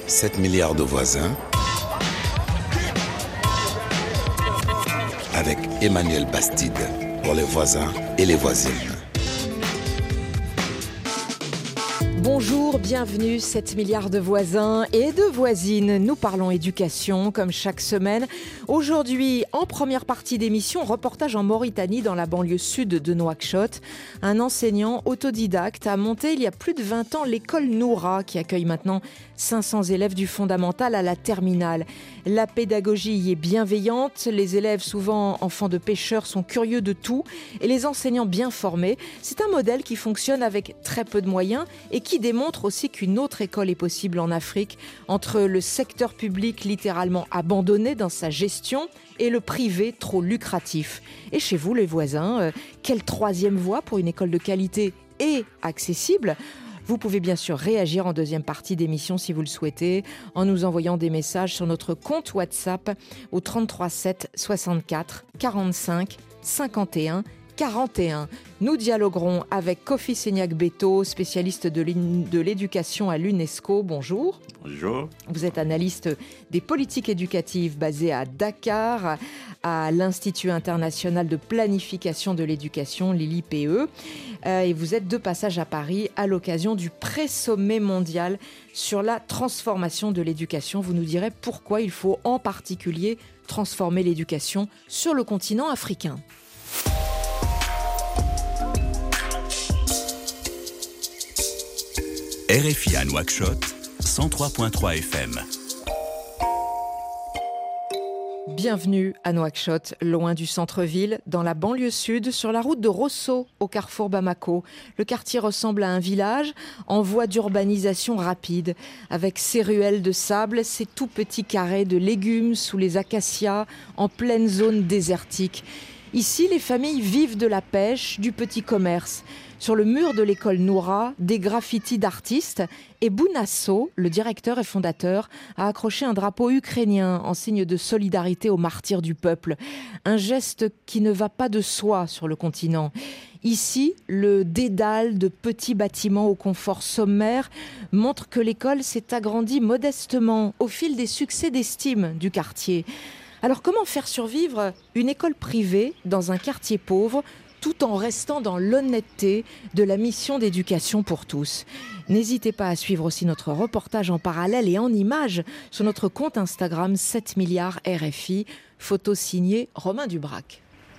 7 milliards de voisins avec Emmanuel Bastide pour les voisins et les voisines. Bonjour, bienvenue, 7 milliards de voisins et de voisines. Nous parlons éducation comme chaque semaine. Aujourd'hui, en première partie d'émission, reportage en Mauritanie dans la banlieue sud de Nouakchott. Un enseignant autodidacte a monté il y a plus de 20 ans l'école Noura qui accueille maintenant 500 élèves du fondamental à la terminale. La pédagogie y est bienveillante, les élèves souvent enfants de pêcheurs sont curieux de tout et les enseignants bien formés. C'est un modèle qui fonctionne avec très peu de moyens et qui démontre aussi qu'une autre école est possible en Afrique entre le secteur public littéralement abandonné dans sa gestion et le privé trop lucratif. Et chez vous les voisins, quelle troisième voie pour une école de qualité et accessible ? Vous pouvez bien sûr réagir en deuxième partie d'émission si vous le souhaitez en nous envoyant des messages sur notre compte WhatsApp au 33 7 64 45 51 41. Nous dialoguerons avec Kofi Seignac-Beto, spécialiste de l'éducation à l'UNESCO. Bonjour. Bonjour. Vous êtes analyste des politiques éducatives basé à Dakar, à l'Institut international de planification de l'éducation, l'ILIPE. Et vous êtes de passage à Paris à l'occasion du pré-sommet mondial sur la transformation de l'éducation. Vous nous direz pourquoi il faut en particulier transformer l'éducation sur le continent africain. RFI à Nouakchott, 103.3 FM. Bienvenue à Nouakchott, loin du centre-ville, dans la banlieue sud, sur la route de Rosso, au carrefour Bamako. Le quartier ressemble à un village en voie d'urbanisation rapide, avec ses ruelles de sable, ses tout petits carrés de légumes sous les acacias, en pleine zone désertique. Ici, les familles vivent de la pêche, du petit commerce. Sur le mur de l'école Noura, des graffitis d'artistes et Bounasso, le directeur et fondateur, a accroché un drapeau ukrainien en signe de solidarité aux martyrs du peuple. Un geste qui ne va pas de soi sur le continent. Ici, le dédale de petits bâtiments au confort sommaire montre que l'école s'est agrandie modestement au fil des succès d'estime du quartier. Alors comment faire survivre une école privée dans un quartier pauvre tout en restant dans l'honnêteté de la mission d'éducation pour tous. N'hésitez pas à suivre aussi notre reportage en parallèle et en images sur notre compte Instagram 7 milliards RFI, photo signée Romain Dubrac.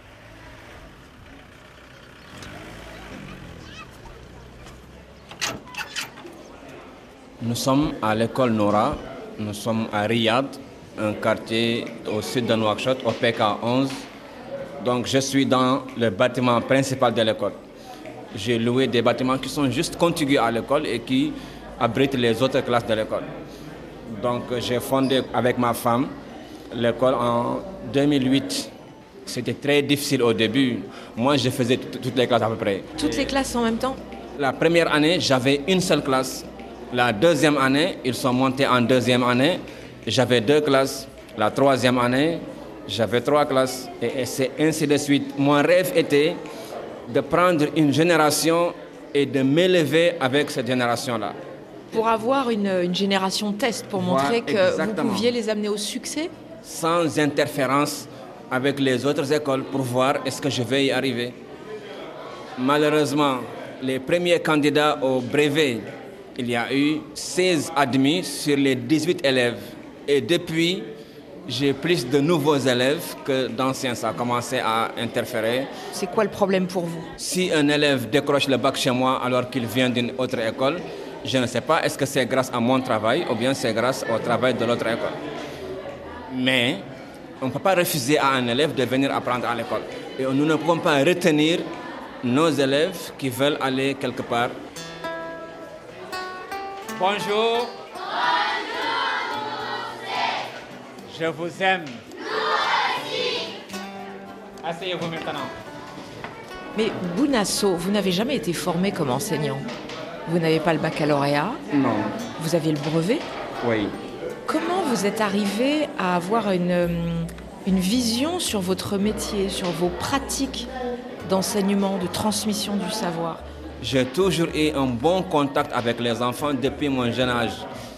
Nous sommes à l'école Noura, nous sommes à Riyad, un quartier au sud de Nouakchott, au PK 11. Donc je suis dans le bâtiment principal de l'école. J'ai loué des bâtiments qui sont juste contigus à l'école et qui abritent les autres classes de l'école. Donc j'ai fondé avec ma femme l'école en 2008. C'était très difficile au début. Moi, je faisais toutes les classes à peu près. Toutes les classes en même temps ? La première année, j'avais une seule classe. La deuxième année, ils sont montés en deuxième année. J'avais 2 classes. La troisième année, j'avais 3 classes et c'est ainsi de suite. Mon rêve était de prendre une génération et de m'élever avec cette génération-là. Pour avoir une génération test, pour montrer que exactement. Vous pouviez les amener au succès ? Sans interférence avec les autres écoles pour voir est-ce que je vais y arriver. Malheureusement, les premiers candidats au brevet, il y a eu 16 admis sur les 18 élèves. Et depuis, j'ai plus de nouveaux élèves que d'anciens. Ça a commencé à interférer. C'est quoi le problème pour vous ? Si un élève décroche le bac chez moi alors qu'il vient d'une autre école, je ne sais pas est-ce que c'est grâce à mon travail ou bien c'est grâce au travail de l'autre école. Mais on ne peut pas refuser à un élève de venir apprendre à l'école. Et nous ne pouvons pas retenir nos élèves qui veulent aller quelque part. Bonjour. Je vous aime. Nous aussi. Asseyez-vous maintenant. Mais Bounasso, vous n'avez jamais été formé comme enseignant. Vous n'avez pas le baccalauréat. Non. Vous aviez le brevet. Oui. Comment vous êtes arrivé à avoir une vision sur votre métier, sur vos pratiques d'enseignement, de transmission du savoir? J'ai toujours eu un bon contact avec les enfants depuis mon jeune âge.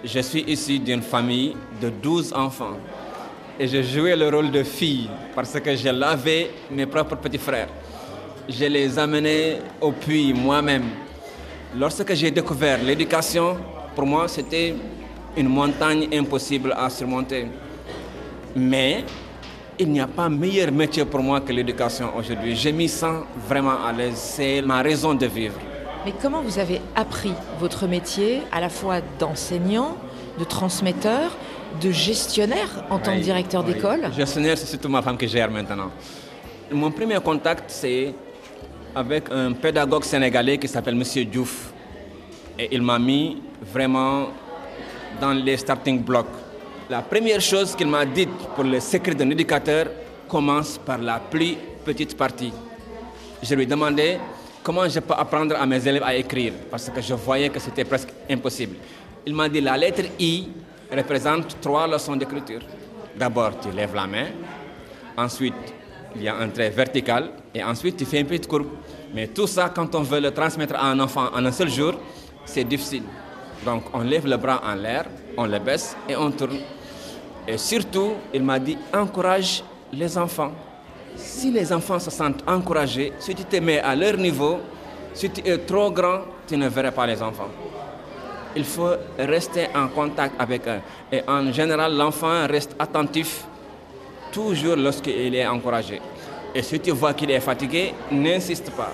je suis issu d'une famille de 12 enfants. Et j'ai joué le rôle de fille parce que j'ai lavé mes propres petits frères. Je les amenais au puits moi-même. Lorsque j'ai découvert l'éducation, pour moi, c'était une montagne impossible à surmonter. Mais il n'y a pas meilleur métier pour moi que l'éducation aujourd'hui. Je m'y sens vraiment à l'aise. C'est ma raison de vivre. Mais comment vous avez appris votre métier, à la fois d'enseignant, de transmetteur, de gestionnaire en tant que directeur d'école? Gestionnaire, c'est surtout ma femme qui gère maintenant. Mon premier contact, c'est avec un pédagogue sénégalais qui s'appelle M. Diouf. Et il m'a mis vraiment dans les starting blocks. La première chose qu'il m'a dite pour le secret d'un éducateur commence par la plus petite partie. Je lui ai demandé comment je peux apprendre à mes élèves à écrire, parce que je voyais que c'était presque impossible. Il m'a dit la lettre I représente 3 leçons d'écriture. D'abord, tu lèves la main, ensuite, il y a un trait vertical, et ensuite, tu fais une petite courbe. Mais tout ça, quand on veut le transmettre à un enfant en un seul jour, c'est difficile. Donc, on lève le bras en l'air, on le baisse et on tourne. Et surtout, il m'a dit, encourage les enfants. Si les enfants se sentent encouragés, si tu te mets à leur niveau, si tu es trop grand, tu ne verras pas les enfants. Il faut rester en contact avec eux. Et en général, l'enfant reste attentif toujours lorsqu'il est encouragé. Et si tu vois qu'il est fatigué, n'insiste pas.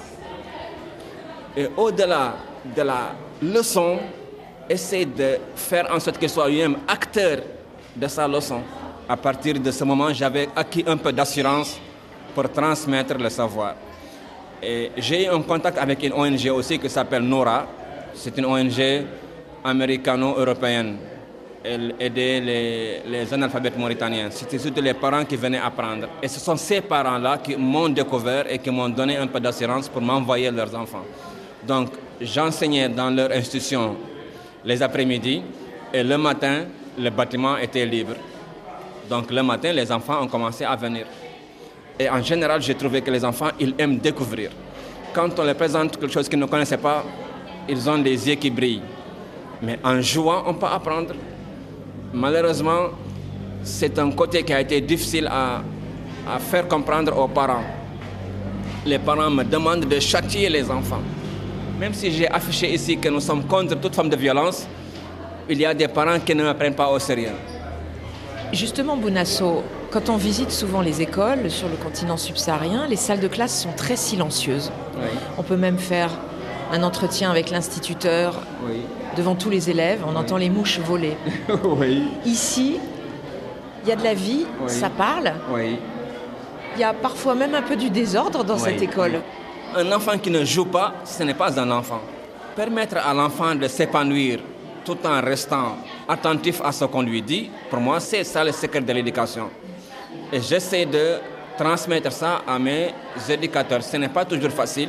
Et au-delà de la leçon, essaie de faire en sorte qu'il soit lui-même acteur de sa leçon. À partir de ce moment, j'avais acquis un peu d'assurance pour transmettre le savoir. Et j'ai eu un contact avec une ONG aussi qui s'appelle Nora. C'est une ONG américano-européenne. Elle aidait les analphabètes mauritaniens. C'était surtout les parents qui venaient apprendre. Et ce sont ces parents-là qui m'ont découvert et qui m'ont donné un peu d'assurance pour m'envoyer leurs enfants. Donc, j'enseignais dans leur institution les après-midi et le matin, le bâtiment était libre. Donc, le matin, les enfants ont commencé à venir. Et en général, j'ai trouvé que les enfants, ils aiment découvrir. Quand on leur présente quelque chose qu'ils ne connaissaient pas, ils ont des yeux qui brillent. Mais en jouant, on peut apprendre. Malheureusement, c'est un côté qui a été difficile à faire comprendre aux parents. Les parents me demandent de châtier les enfants. Même si j'ai affiché ici que nous sommes contre toute forme de violence, il y a des parents qui ne me prennent pas au sérieux. Justement, Bounasso, quand on visite souvent les écoles sur le continent subsaharien, les salles de classe sont très silencieuses. Oui. On peut même faire un entretien avec l'instituteur devant tous les élèves, on entend les mouches voler. Oui. Ici, il y a de la vie, ça parle. Oui. Il y a parfois même un peu du désordre dans cette école. Un enfant qui ne joue pas, ce n'est pas un enfant. Permettre à l'enfant de s'épanouir tout en restant attentif à ce qu'on lui dit, pour moi, c'est ça le secret de l'éducation. Et j'essaie de transmettre ça à mes éducateurs. Ce n'est pas toujours facile.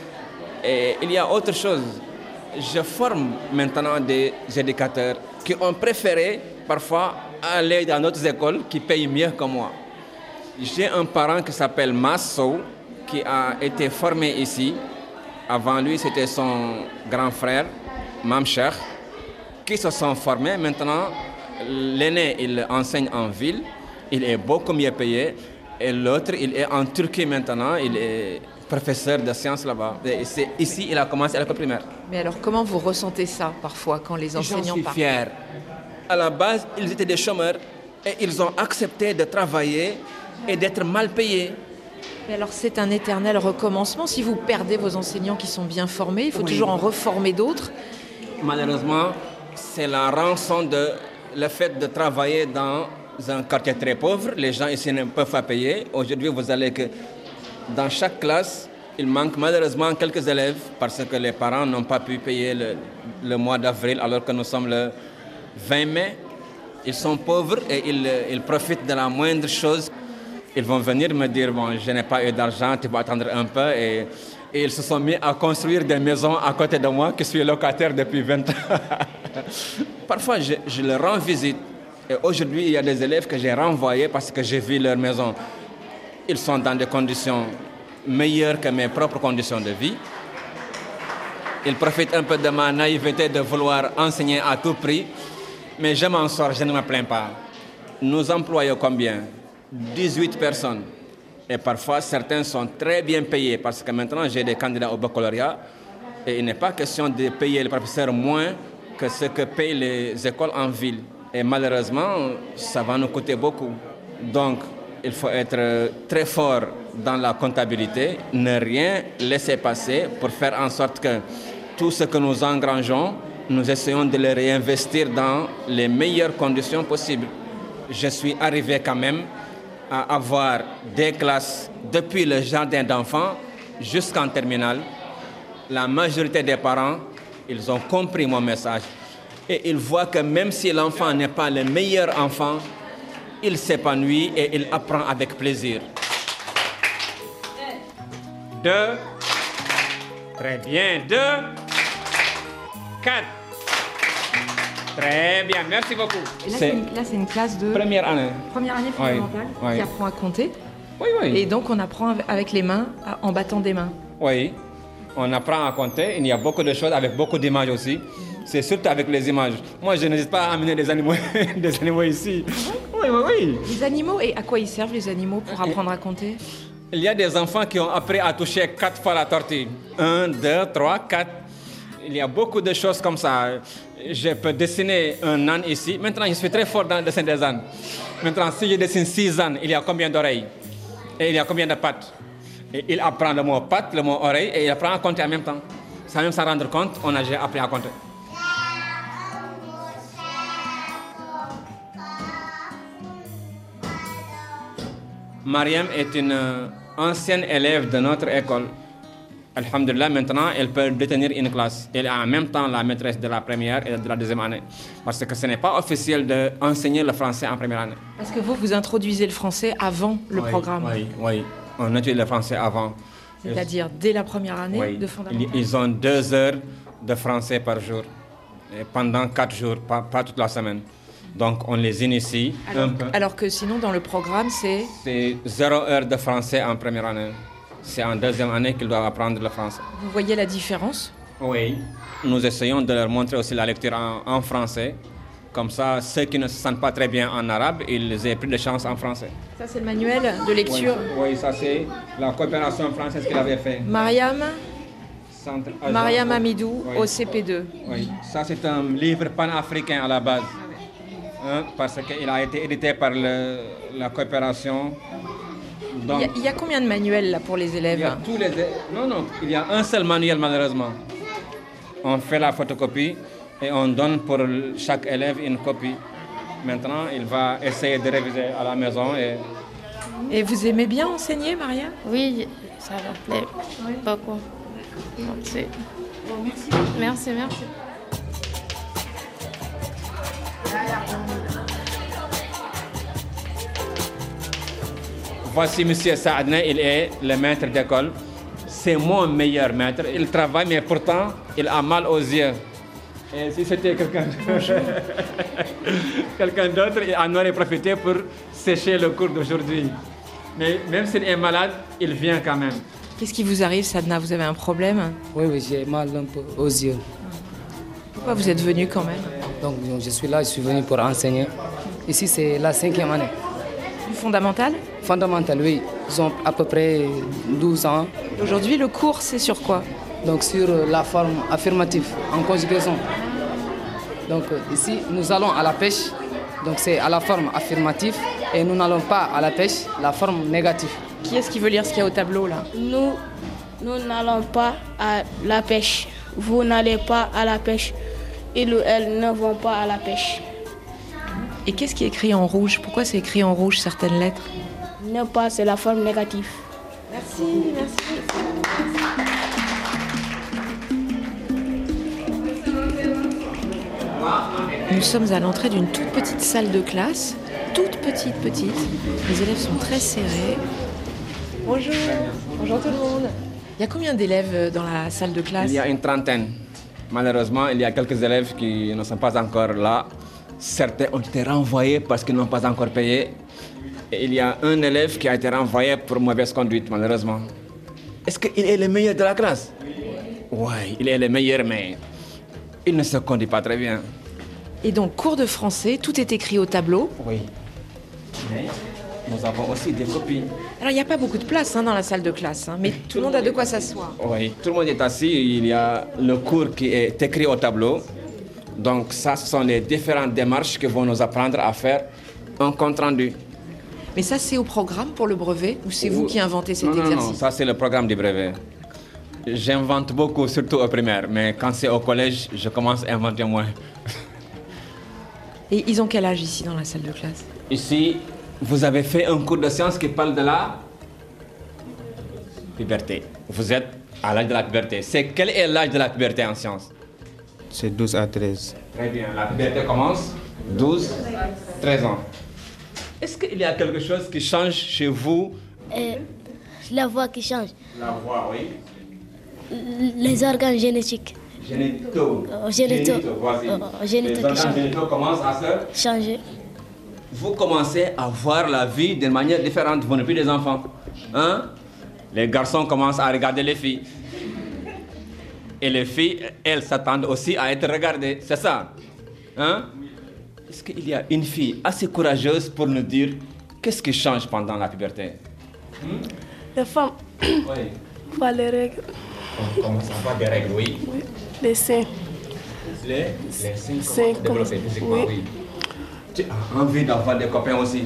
Et il y a autre chose. Je forme maintenant des éducateurs qui ont préféré parfois aller dans d'autres écoles qui payent mieux que moi. J'ai un parent qui s'appelle Masso, qui a été formé ici. Avant lui, c'était son grand frère, Mamcher, qui se sont formés. Maintenant, l'aîné, il enseigne en ville. Il est beaucoup mieux payé. Et l'autre, il est en Turquie maintenant. Il est professeur de sciences là-bas. Et ici, il a commencé à l'école primaire. Mais alors, comment vous ressentez ça, parfois, quand les enseignants parlent? J'en suis fier. À la base, ils étaient des chômeurs et ils ont accepté de travailler et d'être mal payés. Mais alors, c'est un éternel recommencement. Si vous perdez vos enseignants qui sont bien formés, il faut toujours en reformer d'autres. Malheureusement, c'est la rançon de le fait de travailler dans un quartier très pauvre. Les gens ici ne peuvent pas payer. Aujourd'hui, vous allez que dans chaque classe, il manque malheureusement quelques élèves parce que les parents n'ont pas pu payer le mois d'avril alors que nous sommes le 20 mai. Ils sont pauvres et ils profitent de la moindre chose. Ils vont venir me dire, bon, je n'ai pas eu d'argent, tu vas attendre un peu. Et ils se sont mis à construire des maisons à côté de moi, qui suis locataire depuis 20 ans. Parfois, je leur rends visite. Et aujourd'hui, il y a des élèves que j'ai renvoyés parce que j'ai vu leur maison. Ils sont dans des conditions meilleures que mes propres conditions de vie. Ils profitent un peu de ma naïveté de vouloir enseigner à tout prix. Mais je m'en sors, je ne me plains pas. Nous employons combien? 18 personnes. Et parfois, certains sont très bien payés parce que maintenant, j'ai des candidats au baccalauréat et il n'est pas question de payer les professeurs moins que ce que payent les écoles en ville. Et malheureusement, ça va nous coûter beaucoup. Donc, il faut être très fort dans la comptabilité, ne rien laisser passer pour faire en sorte que tout ce que nous engrangeons, nous essayons de le réinvestir dans les meilleures conditions possibles. Je suis arrivé quand même à avoir des classes depuis le jardin d'enfants jusqu'en terminale. La majorité des parents, ils ont compris mon message. Et ils voient que même si l'enfant n'est pas le meilleur enfant, il s'épanouit et il apprend avec plaisir. 2. Très bien. 2. 4. Très bien, merci beaucoup. Là, c'est une classe de... Première année. Première année fondamentale, oui. qui apprend à compter. Oui, oui. Et donc, on apprend avec les mains, en battant des mains. Oui, on apprend à compter. Il y a beaucoup de choses avec beaucoup d'images aussi. C'est surtout avec les images. Moi, je n'hésite pas à amener des animaux, des animaux ici. Oui, oui, oui. Les animaux, et à quoi ils servent les animaux pour apprendre à compter? Il y a des enfants qui ont appris à toucher 4 fois la tortue. 1, 2, 3, 4. Il y a beaucoup de choses comme ça. Je peux dessiner un âne ici. Maintenant, je suis très fort dans le dessin des ânes. Maintenant, si je dessine 6 ânes, il y a combien d'oreilles? Et il y a combien de pattes? Et il apprend le mot patte, le mot oreille, et il apprend à compter en même temps. Sans même s'en rendre compte, on a déjà appris à compter. Mariam est une ancienne élève de notre école. Alhamdulillah, maintenant, elle peut détenir une classe. Elle est en même temps la maîtresse de la première et de la deuxième année. Parce que ce n'est pas officiel d'enseigner le français en première année. Parce que vous introduisez le français avant le programme. Oui. On utilise le français avant. C'est-à-dire dès la première année de fondamental. Ils ont 2 heures de français par jour. Et pendant 4 jours, pas toute la semaine. Donc, on les initie un peu. Alors que sinon, dans le programme, c'est... C'est 0 heure de français en première année. C'est en deuxième année qu'ils doivent apprendre le français. Vous voyez la différence? Oui. Nous essayons de leur montrer aussi la lecture en français. Comme ça, ceux qui ne se sentent pas très bien en arabe, ils aient plus de chance en français. Ça, c'est le manuel de lecture. Oui, ça c'est la coopération française qu'il avait fait. Mariam Amidou, au CP2. Oui, ça c'est un livre panafricain à la base. Parce qu'il a été édité par la coopération. Donc, il y a combien de manuels là pour les élèves? Non, il y a un seul manuel malheureusement. On fait la photocopie et on donne pour chaque élève une copie. Maintenant, il va essayer de réviser à la maison. Et vous aimez bien enseigner, Maria? Oui, ça me plaît beaucoup. Merci. Merci. Voici M. Saadna, il est le maître d'école. C'est mon meilleur maître. Il travaille, mais pourtant, il a mal aux yeux. Et si c'était quelqu'un d'autre, il en aurait profité pour sécher le cours d'aujourd'hui. Mais même s'il est malade, il vient quand même. Qu'est-ce qui vous arrive, Sadna? Vous avez un problème? Oui, j'ai mal un peu aux yeux. Pourquoi vous êtes venu quand même? Donc je suis venu pour enseigner. Ici, c'est la 5e année. Du fondamental? Fondamental, oui. Ils ont à peu près 12 ans. Aujourd'hui, le cours, c'est sur quoi? Donc sur la forme affirmative, en conjugaison. Donc ici, nous allons à la pêche. Donc c'est à la forme affirmative. Et nous n'allons pas à la pêche, la forme négative. Qui est-ce qui veut lire ce qu'il y a au tableau là? Nous n'allons pas à la pêche. Vous n'allez pas à la pêche. Il ou elle ne vont pas à la pêche. Et qu'est-ce qui est écrit en rouge? Pourquoi c'est écrit en rouge certaines lettres? Ne pas, c'est la forme négative. Merci. Nous sommes à l'entrée d'une toute petite salle de classe. Toute petite. Les élèves sont très serrés. Bonjour tout le monde. Il y a combien d'élèves dans la salle de classe? Il y a une trentaine. Malheureusement, il y a quelques élèves qui ne sont pas encore là. Certains ont été renvoyés parce qu'ils n'ont pas encore payé. Et il y a un élève qui a été renvoyé pour mauvaise conduite, malheureusement. Est-ce qu'il est le meilleur de la classe? Oui, il est le meilleur, mais il ne se conduit pas très bien. Et donc, cours de français, tout est écrit au tableau. Oui. Mais nous avons aussi des copies. Alors, il n'y a pas beaucoup de place dans la salle de classe, mais tout le monde a de quoi s'asseoir. Oui, tout le monde est assis. Il y a le cours qui est écrit au tableau. Donc ça, ce sont les différentes démarches que vont nous apprendre à faire un compte rendu. Mais ça, c'est au programme pour le brevet ou c'est vous qui inventez cet exercice? Non, ça c'est le programme du brevet. J'invente beaucoup, surtout au primaire, mais quand c'est au collège, je commence à inventer moins. Et ils ont quel âge ici dans la salle de classe? Ici, vous avez fait un cours de sciences qui parle de la puberté. Vous êtes à l'âge de la puberté. Quel est l'âge de la puberté en sciences? C'est 12 à 13. Très bien, la puberté commence 12, 13 ans. Est-ce qu'il y a quelque chose qui change chez vous? La voix qui change. La voix, oui. Les organes génétiques. Génitaux. Génitaux. Les organes génitaux commencent à se Changer. Vous commencez à voir la vie d'une manière différente. Vous n'êtes plus des enfants. Hein? Les garçons commencent à regarder les filles. Et les filles, elles s'attendent aussi à être regardées. C'est ça. Hein? Est-ce qu'il y a une fille assez courageuse pour nous dire qu'est-ce qui change pendant la puberté? Les femmes Oui. voient les règles. On commence à voir des règles, oui. Oui. Les seins. Les seins Seins commencent à développer physiquement, oui. oui. Tu as envie d'avoir des copains aussi.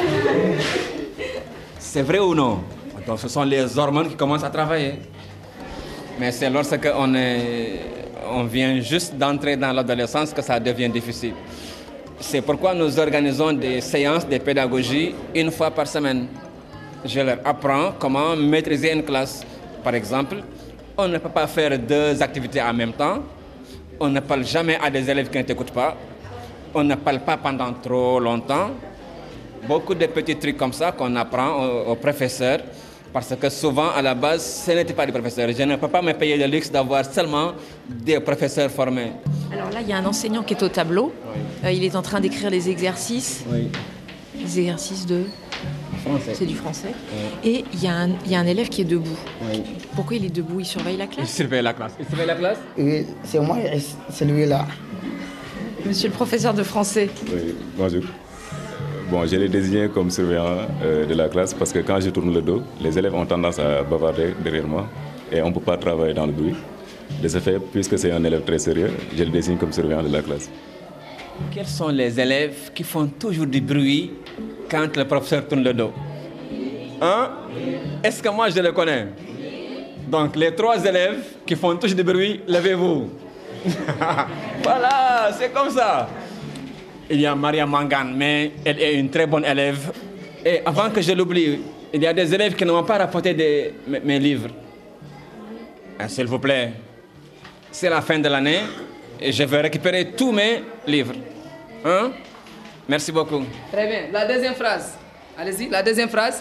C'est vrai ou non? Donc ce sont les hormones qui commencent à travailler. Mais c'est lorsque on vient juste d'entrer dans l'adolescence que ça devient difficile. C'est pourquoi nous organisons des séances de pédagogie une fois par semaine. Je leur apprends comment maîtriser une classe. Par exemple, on ne peut pas faire 2 activités en même temps. On ne parle jamais à des élèves qui ne t'écoutent pas. On ne parle pas pendant trop longtemps. Beaucoup de petits trucs comme ça qu'on apprend aux professeurs. Parce que souvent, à la base, ce n'était pas des professeurs. Je ne peux pas me payer le luxe d'avoir seulement des professeurs formés. Alors là, il y a un enseignant qui est au tableau. Oui. Il est en train d'écrire les exercices. Oui. Les exercices de... Français. C'est du français. Oui. Et il y a un élève qui est debout. Oui. Pourquoi il est debout? Il surveille la Il classe? surveille la classe. Il surveille la classe? Oui, c'est moi, c'est lui-là. Monsieur le professeur de français. Oui, bonjour. Bon, je l'ai désigné comme surveillant de la classe parce que quand je tourne le dos, les élèves ont tendance à bavarder derrière moi et on ne peut pas travailler dans le bruit. De ce fait, puisque c'est un élève très sérieux, je le désigne comme surveillant de la classe. Quels sont les élèves qui font toujours du bruit quand le professeur tourne le dos? Hein? Est-ce que moi je le connais? Donc les 3 élèves qui font toujours du bruit, levez-vous. Voilà, c'est comme ça. Il y a Maria Mangane, mais elle est une très bonne élève. Et avant que je l'oublie, il y a des élèves qui ne m'ont pas rapporté mes livres. S'il vous plaît, c'est la fin de l'année et je vais récupérer tous mes livres. Hein? Merci beaucoup. Très bien. La deuxième phrase. Allez-y, la deuxième phrase.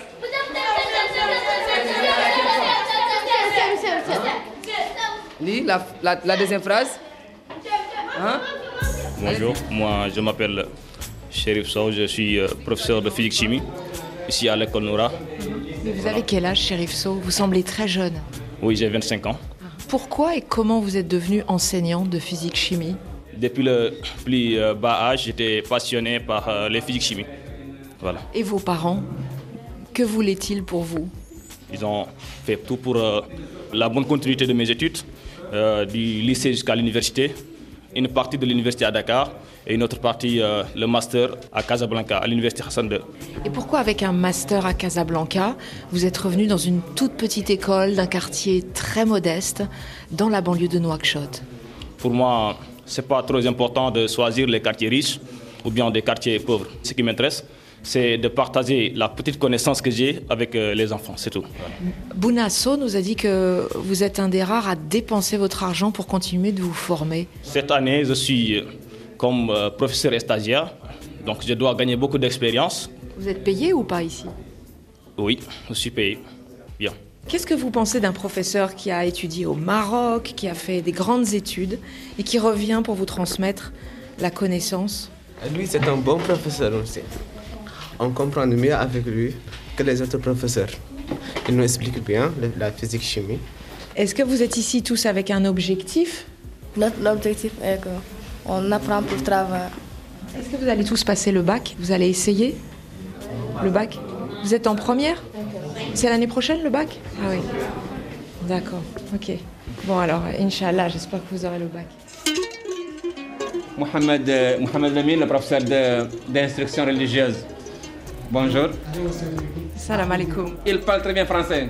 Lis la deuxième phrase. Hein? Bonjour, moi je m'appelle Chérif Sow, je suis professeur de physique-chimie ici à l'école Nora. Mais vous avez quel âge, Chérif Sow? Vous semblez très jeune. Oui, j'ai 25 ans. Pourquoi et comment vous êtes devenu enseignant de physique-chimie? Depuis le plus bas âge, j'étais passionné par les physique-chimie. Voilà. Et vos parents, que voulaient-ils pour vous? Ils ont fait tout pour la bonne continuité de mes études, du lycée jusqu'à l'université. Une partie de l'université à Dakar et une autre partie, le master à Casablanca, à l'université Hassan II. Et pourquoi avec un master à Casablanca, vous êtes revenu dans une toute petite école d'un quartier très modeste dans la banlieue de Nouakchott? Pour moi, ce n'est pas trop important de choisir les quartiers riches ou bien des quartiers pauvres. Ce qui m'intéresse, c'est de partager la petite connaissance que j'ai avec les enfants, c'est tout. Bouna Sow nous a dit que vous êtes un des rares à dépenser votre argent pour continuer de vous former. Cette année, je suis comme professeur et stagiaire, donc je dois gagner beaucoup d'expérience. Vous êtes payé ou pas ici? Oui, je suis payé. Bien. Qu'est-ce que vous pensez d'un professeur qui a étudié au Maroc, qui a fait des grandes études et qui revient pour vous transmettre la connaissance? Lui, c'est un bon professeur aussi. On comprend mieux avec lui que les autres professeurs. Il nous explique bien la physique-chimie. Est-ce que vous êtes ici tous avec un objectif? Notre objectif est qu'on apprend pour travailler. Est-ce que vous allez tous passer le bac? Vous allez essayer le bac? Vous êtes en première? C'est l'année prochaine le bac? Ah oui. D'accord, ok. Bon alors, Inch'Allah, j'espère que vous aurez le bac. Mohamed Lamine, le professeur d'instruction religieuse. Bonjour. Salam alaikum. Il parle très bien français.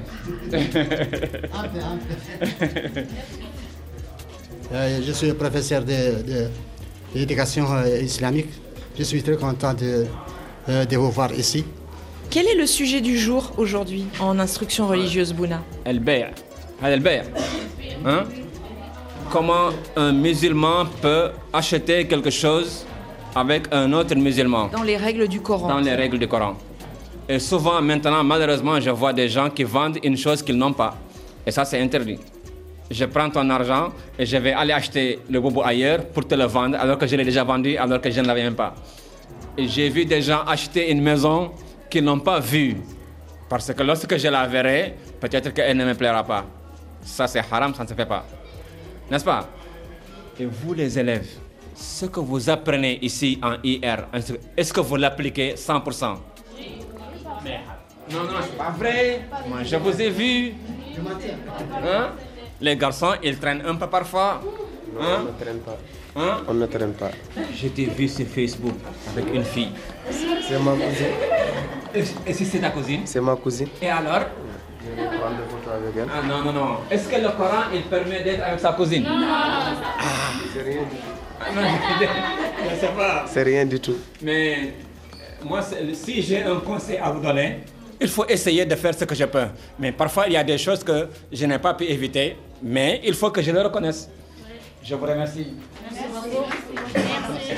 Je suis professeur de l'éducation islamique. Je suis très content de vous voir ici. Quel est le sujet du jour aujourd'hui en instruction religieuse, Bouna? Al-Bay'. Hein? Comment un musulman peut acheter quelque chose avec un autre musulman. Dans les règles du Coran. Dans les règles du Coran. Et souvent, maintenant, malheureusement, je vois des gens qui vendent une chose qu'ils n'ont pas. Et ça, c'est interdit. Je prends ton argent et je vais aller acheter le boubou ailleurs pour te le vendre alors que je l'ai déjà vendu, alors que je ne l'avais même pas. Et j'ai vu des gens acheter une maison qu'ils n'ont pas vue. Parce que lorsque je la verrai, peut-être qu'elle ne me plaira pas. Ça, c'est haram, ça ne se fait pas. N'est-ce pas? Et vous, les élèves, ce que vous apprenez ici en IR, est-ce que vous l'appliquez 100%? Non, c'est pas vrai. Moi, je vous ai vu. Hein? Les garçons, ils traînent un peu parfois. Hein? On ne traîne pas. Hein? On ne traîne pas. Je t'ai vu sur Facebook avec une fille. C'est ma cousine. Et si c'est ta cousine? C'est ma cousine. Et alors? Je vais prendre des photos avec elle. Ah non. Est-ce que le Coran, il permet d'être avec sa cousine? Non. C'est rien du tout. Non, je sais pas. C'est rien du tout. Mais moi, si j'ai un conseil à vous donner, il faut essayer de faire ce que je peux. Mais parfois, il y a des choses que je n'ai pas pu éviter, mais il faut que je le reconnaisse. Je vous remercie. Merci beaucoup. Merci.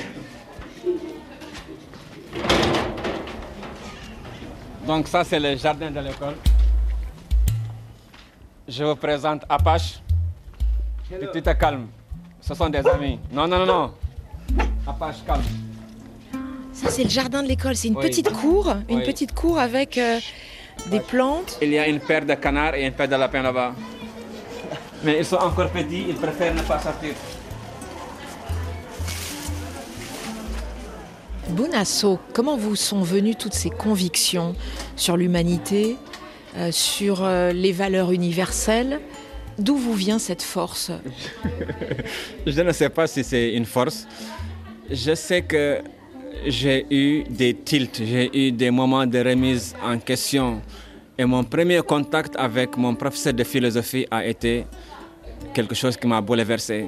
Donc ça, c'est le jardin de l'école. Je vous présente Apache. Et tu te calmes. Ce sont des amis. Non. Apache, calme. Ça, c'est le jardin de l'école. C'est une Oui. petite cour. Une Oui. petite cour avec des plantes. Il y a une paire de canards et une paire de lapins là-bas. Mais ils sont encore petits, ils préfèrent ne pas sortir. Bounasso, comment vous sont venues toutes ces convictions sur l'humanité, sur les valeurs universelles? D'où vous vient cette force? Je ne sais pas si c'est une force. Je sais que j'ai eu des tilts, j'ai eu des moments de remise en question. Et mon premier contact avec mon professeur de philosophie a été quelque chose qui m'a bouleversé.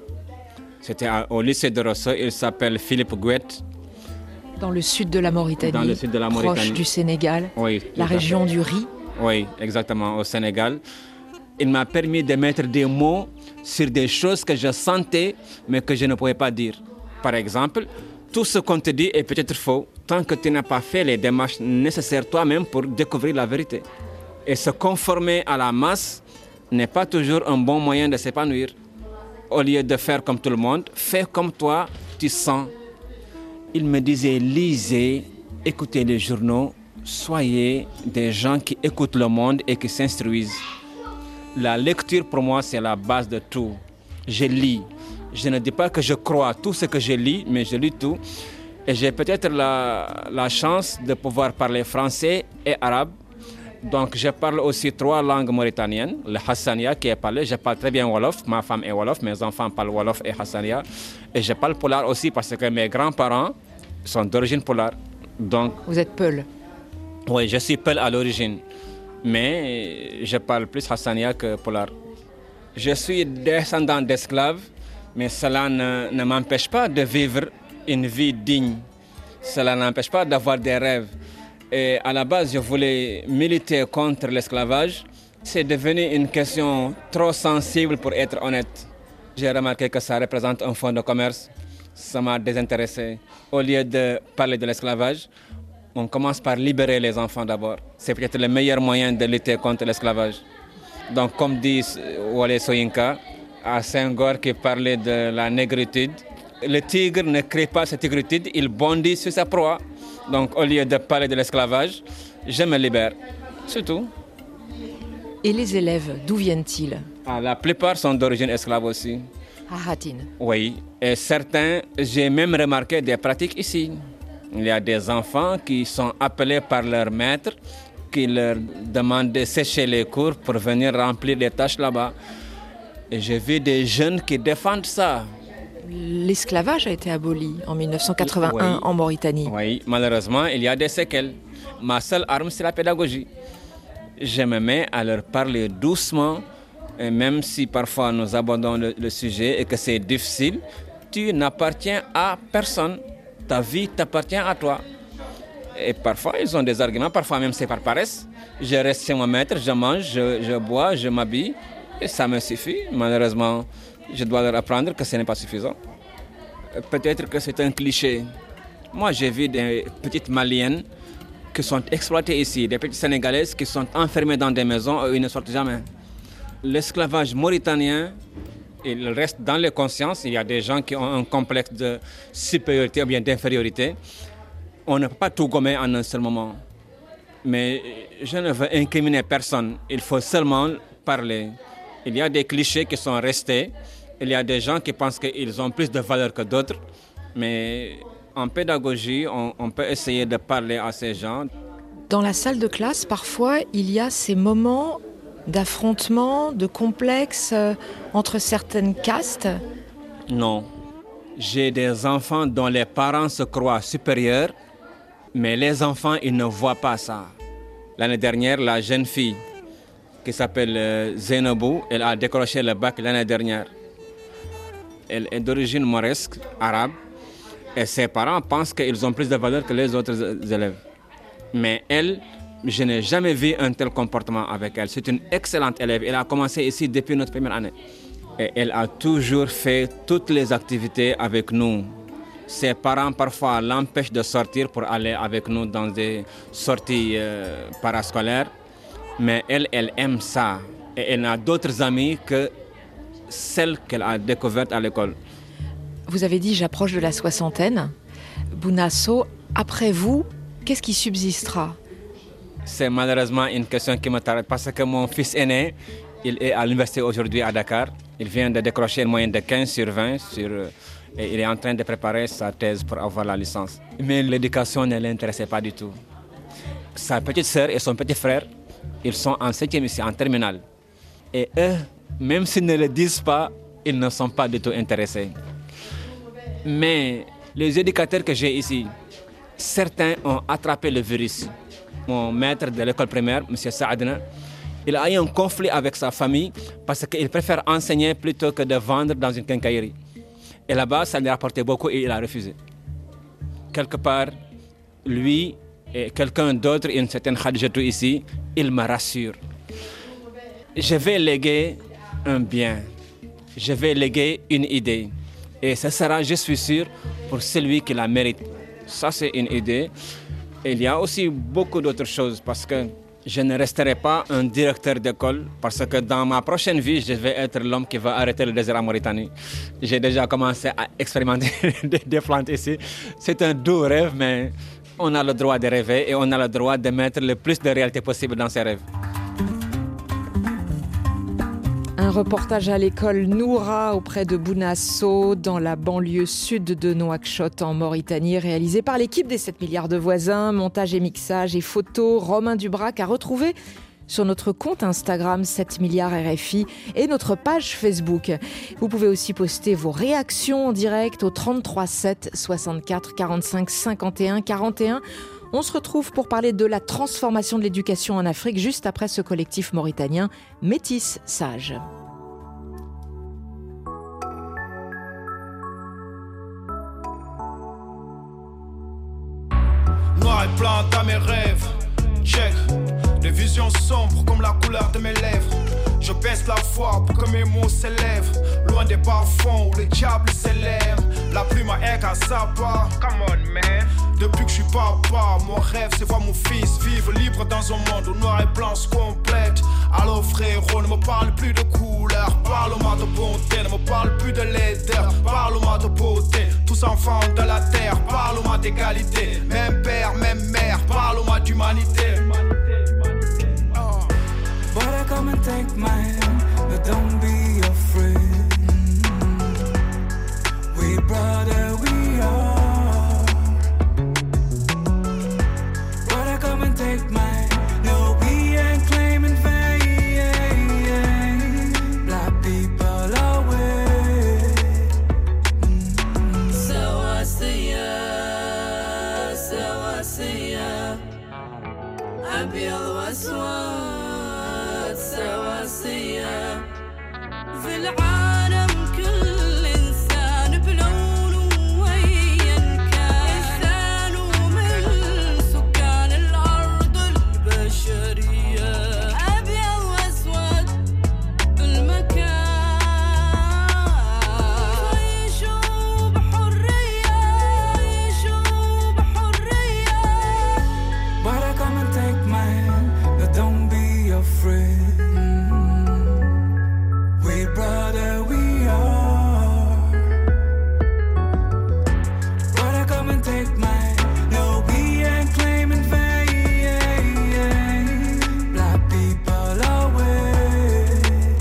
C'était au lycée de Rosso, il s'appelle Philippe Gouet. Dans le sud de la Mauritanie, Dans le sud de la Mauritanie. proche du Sénégal, Oui, la tout à région fait. du riz. Oui, exactement, au Sénégal. Il m'a permis de mettre des mots sur des choses que je sentais, mais que je ne pouvais pas dire. Par exemple, tout ce qu'on te dit est peut-être faux, tant que tu n'as pas fait les démarches nécessaires toi-même pour découvrir la vérité. Et se conformer à la masse n'est pas toujours un bon moyen de s'épanouir. Au lieu de faire comme tout le monde, fais comme toi, tu sens. Il me disait, lisez, écoutez les journaux, soyez des gens qui écoutent le monde et qui s'instruisent. La lecture, pour moi, c'est la base de tout. Je lis. Je ne dis pas que je crois à tout ce que je lis, mais je lis tout. Et j'ai peut-être la chance de pouvoir parler français et arabe. Donc, je parle aussi 3 langues mauritaniennes. Le Hassania qui est parlé, je parle très bien Wolof. Ma femme est Wolof, mes enfants parlent Wolof et Hassania. Et je parle Polar aussi parce que mes grands-parents sont d'origine Polar. Donc, vous êtes Peul? Oui, je suis Peul à l'origine. Mais je parle plus Hassania que Polar. Je suis descendant d'esclaves, mais cela ne m'empêche pas de vivre une vie digne. Cela n'empêche pas d'avoir des rêves. Et à la base, je voulais militer contre l'esclavage. C'est devenu une question trop sensible pour être honnête. J'ai remarqué que ça représente un fonds de commerce. Ça m'a désintéressé. Au lieu de parler de l'esclavage, on commence par libérer les enfants d'abord. C'est peut-être le meilleur moyen de lutter contre l'esclavage. Donc, comme dit Wale Soyinka, à Senghor qui parlait de la négritude, le tigre ne crée pas sa tigritude, il bondit sur sa proie. Donc, au lieu de parler de l'esclavage, je me libère. C'est tout. Et les élèves, d'où viennent-ils? La plupart sont d'origine esclave aussi. à Hatin. Oui, et certains, j'ai même remarqué des pratiques ici. Il y a des enfants qui sont appelés par leur maître, qui leur demandent de sécher les cours pour venir remplir des tâches là-bas. Et j'ai vu des jeunes qui défendent ça. L'esclavage a été aboli en 1981 en Mauritanie. Oui, malheureusement, il y a des séquelles. Ma seule arme, c'est la pédagogie. Je me mets à leur parler doucement, et même si parfois nous abordons le sujet et que c'est difficile, tu n'appartiens à personne. Ta vie t'appartient à toi. Et parfois, ils ont des arguments, parfois même c'est par paresse. Je reste chez mon maître, je mange, je bois, je m'habille, et ça me suffit. Malheureusement, je dois leur apprendre que ce n'est pas suffisant. Peut-être que c'est un cliché. Moi, j'ai vu des petites Maliennes qui sont exploitées ici, des petites Sénégalaises qui sont enfermées dans des maisons et ils ne sortent jamais. L'esclavage mauritanien, il reste dans les consciences. Il y a des gens qui ont un complexe de supériorité ou bien d'infériorité. On ne peut pas tout gommer en un seul moment. Mais je ne veux incriminer personne. Il faut seulement parler. Il y a des clichés qui sont restés. Il y a des gens qui pensent qu'ils ont plus de valeur que d'autres. Mais en pédagogie, on peut essayer de parler à ces gens. Dans la salle de classe, parfois, il y a ces moments d'affrontement, de complexe entre certaines castes. Non. J'ai des enfants dont les parents se croient supérieurs, mais les enfants, ils ne voient pas ça. L'année dernière, la jeune fille qui s'appelle Zainabou, elle a décroché le bac l'année dernière. Elle est d'origine mauresque, arabe, et ses parents pensent qu'ils ont plus de valeur que les autres élèves. Mais elle, je n'ai jamais vu un tel comportement avec elle. C'est une excellente élève. Elle a commencé ici depuis notre première année. Et elle a toujours fait toutes les activités avec nous. Ses parents, parfois, l'empêchent de sortir pour aller avec nous dans des sorties parascolaires. Mais elle aime ça. Et elle n'a d'autres amis que celles qu'elle a découvertes à l'école. Vous avez dit, j'approche de la soixantaine. Bounasso, après vous, qu'est-ce qui subsistera ? C'est malheureusement une question qui me tarde parce que mon fils aîné, il est à l'université aujourd'hui à Dakar. Il vient de décrocher une moyenne de 15 sur 20 et il est en train de préparer sa thèse pour avoir la licence. Mais l'éducation ne l'intéressait pas du tout. Sa petite sœur et son petit frère, ils sont en 7e ici, en terminale. Et eux, même s'ils ne le disent pas, ils ne sont pas du tout intéressés. Mais les éducateurs que j'ai ici, certains ont attrapé le virus. Mon maître de l'école primaire, M. Saadna, il a eu un conflit avec sa famille parce qu'il préfère enseigner plutôt que de vendre dans une quincaillerie. Et là-bas, ça lui a rapporté beaucoup et il a refusé. Quelque part, lui et quelqu'un d'autre, une certaine Khadijatou ici, il me rassure. Je vais léguer un bien. Je vais léguer une idée. Et ce sera, je suis sûr, pour celui qui la mérite. Ça, c'est une idée. Et il y a aussi beaucoup d'autres choses parce que je ne resterai pas un directeur d'école parce que dans ma prochaine vie, je vais être l'homme qui va arrêter le désert en Mauritanie. J'ai déjà commencé à expérimenter des plantes ici. C'est un doux rêve, mais on a le droit de rêver et on a le droit de mettre le plus de réalité possible dans ses rêves. Un reportage à l'école Noura auprès de Bounasso dans la banlieue sud de Nouakchott en Mauritanie, réalisé par l'équipe des 7 milliards de voisins. Montage et mixage et photos, Romain Dubrac, à retrouver sur notre compte Instagram 7 milliards RFI et notre page Facebook. Vous pouvez aussi poster vos réactions en direct au 33 7 64 45 51 41. On se retrouve pour parler de la transformation de l'éducation en Afrique juste après ce collectif mauritanien Métis Sage. Noir et blanc dans mes rêves, check. Des visions sombres comme la couleur de mes lèvres. Je baisse la voix pour que mes mots s'élèvent. Loin des bas-fonds où le diable s'élève. La plume à aigle à Zappa. Come on man. Depuis que je suis papa, mon rêve c'est voir mon fils vivre libre dans un monde où noir et blanc se complètent. Alors frérot, ne me parle plus de couleur. Parle-moi de bonté, ne me parle plus de laideur. Parle-moi de beauté, tous enfants de la terre. Parle-moi d'égalité, même père, même mère. Parle-moi d'humanité. But I come and take my hand, but don't be afraid. سواسية أبيض وأسود سواسية في العالم كل إنسان بلونه وأيا كان إنسان ومن سكان الأرض البشرية أبيض وأسود بالمكان يعيشوا بحرية يعيشوا بحرية. But come and take my hand, but don't be afraid. Brother, we are. Brother, come and take mine. No, we ain't claiming fame. Black people away.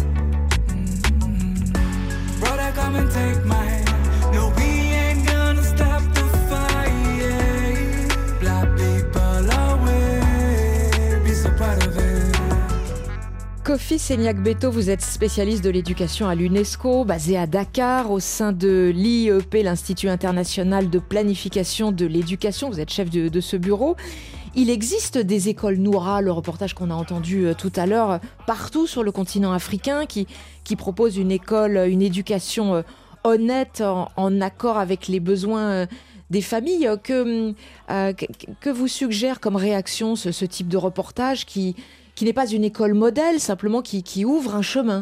Brother, come and take mine. No, we ain't gonna stop the fight. Black people away. Be so proud of it. Kofi Seniakbeto, vous êtes spécialiste de l'éducation à l'UNESCO, basé à Dakar, au sein de l'IEP, l'Institut international de planification de l'éducation. Vous êtes chef de ce bureau. Il existe des écoles Noura, le reportage qu'on a entendu tout à l'heure, partout sur le continent africain, qui proposent une école, une éducation honnête, en accord avec les besoins des familles. Que vous suggère comme réaction ce type de reportage qui n'est pas une école modèle, simplement qui ouvre un chemin?